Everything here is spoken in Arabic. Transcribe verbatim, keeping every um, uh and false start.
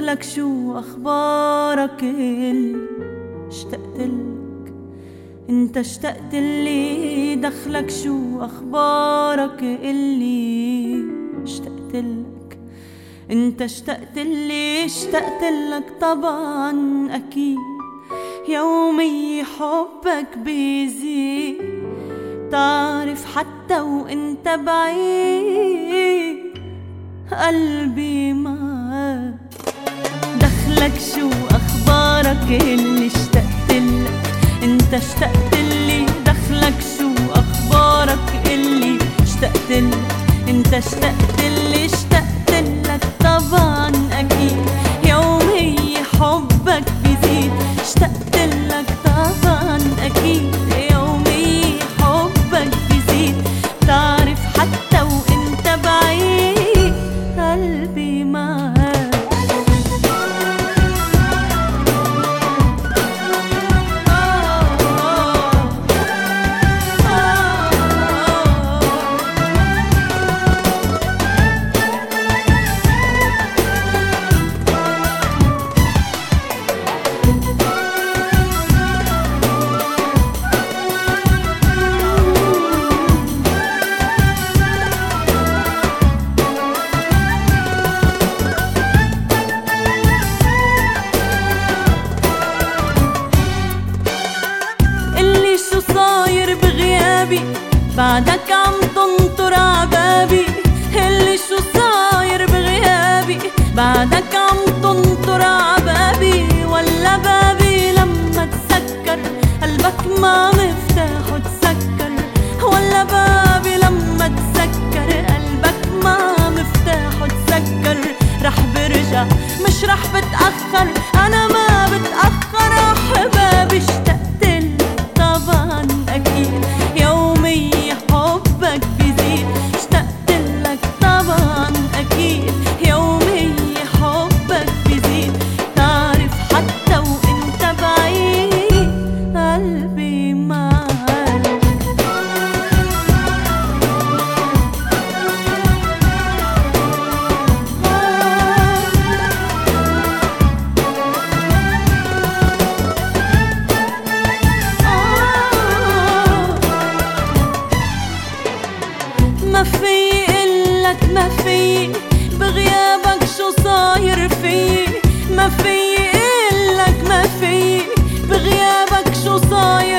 دخلك شو أخبارك اللي اشتقتلك؟ انت اشتقتلي دخلك شو أخبارك اللي اشتقتلك؟ انت اشتقتلي اشتقتلك طبعا أكيد يومي حبك بيزيد، تعرف حتى وانت بعيد قلبي معاك. دخلك شو أخبارك اللي اشتقتلك؟ انت اشتقتلي دخلك شو أخبارك اللي اشتقتلك؟ انت اشتقتلي اشتقتلك طبعا أكيد يومي حبك بيزيد، اشتقتلك طبعا أكيد يومي حبك بيزيد، تعرف حتى وانت بعيد قلبي معاك. بعدك عم تنطر عبابي، اللي شو صاير بغيابي؟ بعدك عم تنطر عبابي ولا بابي لما تسكر قلبك ما مفتاحه تسكر؟ ولا بابي لما تسكر قلبك ما مفتاحه تسكر؟ رح برجع مش رح بتأخر، أنا ما بتأخر أحبابي. اشتقتلك طبعا أكيد يومي حبك بيزيد، اشتقتلك طبعا أكيد يومي حبك بيزيد، تعرف حتى وانت بعيد قلبي معاك. ما في قلك ما في بغيابك شو صاير في، ما في قلك ما في بغيابك شو صاير